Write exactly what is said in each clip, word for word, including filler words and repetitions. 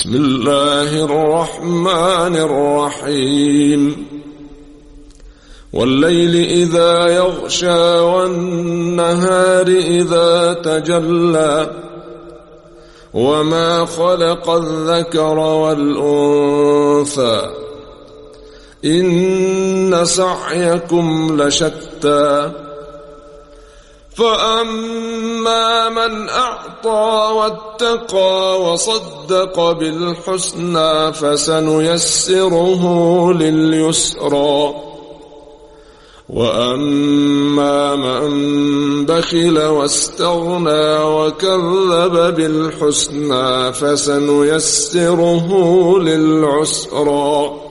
بسم الله الرحمن الرحيم والليل إذا يغشى والنهار إذا تجلى وما خلق الذكر والأنثى إن سعيكم لشتى فأما من أعطى واتقى وصدق بالحسنى فسنيسره لليسرى وأما من بخل واستغنى وكذب بالحسنى فسنيسره للعسرى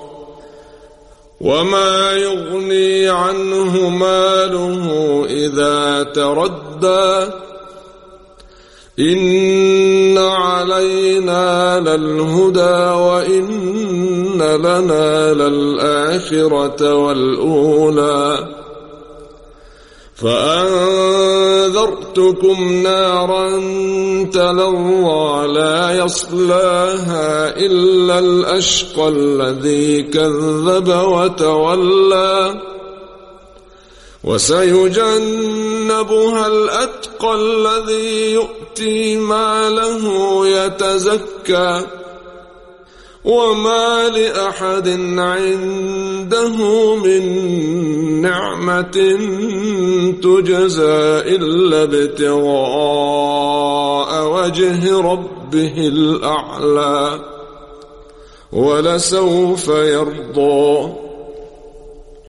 وما يغني عنه ماله إذا تردى إن علينا للهدى وإن لنا للآخرة والأولى فأنذرتكم نارا تلظى لا يصلاها إلا الأشقى الذي كذب وتولى وسيجنبها الأتقى الذي يؤتي ماله يتزكى وما لأحد عنده من نعمة تجزى إلا ابتغاء وجه ربه الأعلى ولسوف يرضى